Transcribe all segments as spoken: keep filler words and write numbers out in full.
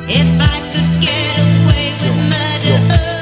If I could get away with murder,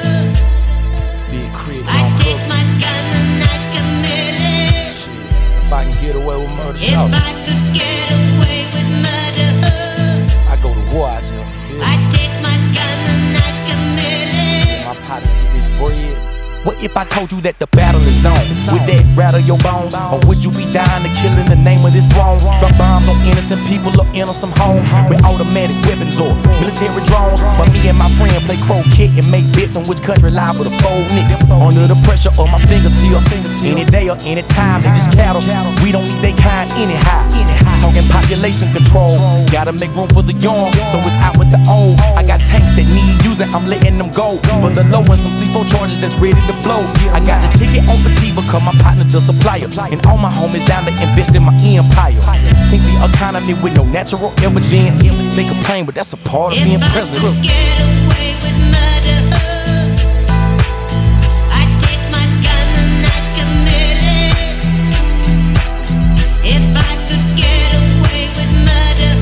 I'd take my gun and I'd commit it. If I can get away with murder, If I could get away with murder, I go to war out here. I'd take my gun and I'd commit it. My partners get this bread. What if I told you that the battle is on? Would that rattle your bones? Or would you be dying to kill in the name of this throne? Drop bombs on innocent people or innocent homes with automatic weapons or military drones. But me and my friend play croquet and make bets on which country liable to fold next. Under the pressure of my fingertips, any day or any time, they just cattle. We don't need they kind anyhow. Talking population control, gotta make room for the young, so it's out with the old. I got tanks that need using, I'm letting them go. For the low and some C four charges that's ready to blow. I got the ticket on fatigue because my partner the supplier, and all my homies down to invest in my empire. Sink the economy with no natural evidence. They complain, but that's a part of being president. If I could get away with murder, I'd take my gun and I'd commit it. If I could get away with murder,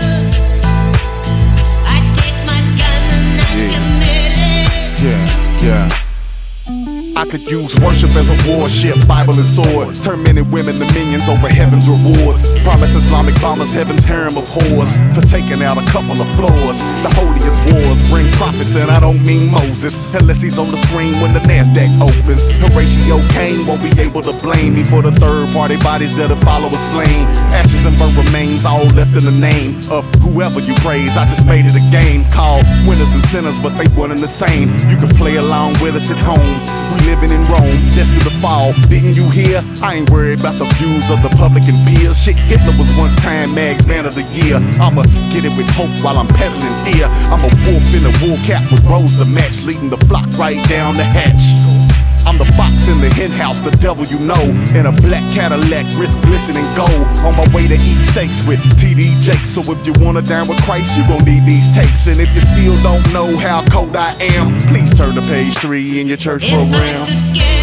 I'd take my gun and I'd commit it. Yeah, yeah. I could use worship as a warship, Bible and sword. Turn men and women to minions over heaven's rewards. Promise Islamic bombers heaven's harem of whores for taking out a couple of floors. The holiest wars bring prophets, and I don't mean Moses, unless he's on the screen when the NASDAQ opens. Horatio Cain won't be able to blame me for the third-party bodies that a follower slain. Ashes and burnt remains, all left in the name of whoever you praise. I just made it a game called winners and sinners, but they one and the same. You can play along with us at home. We living in Rome, destined to fall. Didn't you hear? I ain't worried about the views of the public and beers. Shit, Hitler was once Time Mag's Man of the Year. I'ma get it with hope while I'm peddling fear. I'm a wolf in a wool cap with rose to match, leading the flock right down the hatch. I'm the fox in the hen house, the devil you know, in a black Cadillac, wrist glistening gold. On my way to eat steaks with T D Jakes. So if you wanna dine with Christ, you gon' need these tapes. And if you still don't know how cold I am, please turn to page three in your church If program. I could get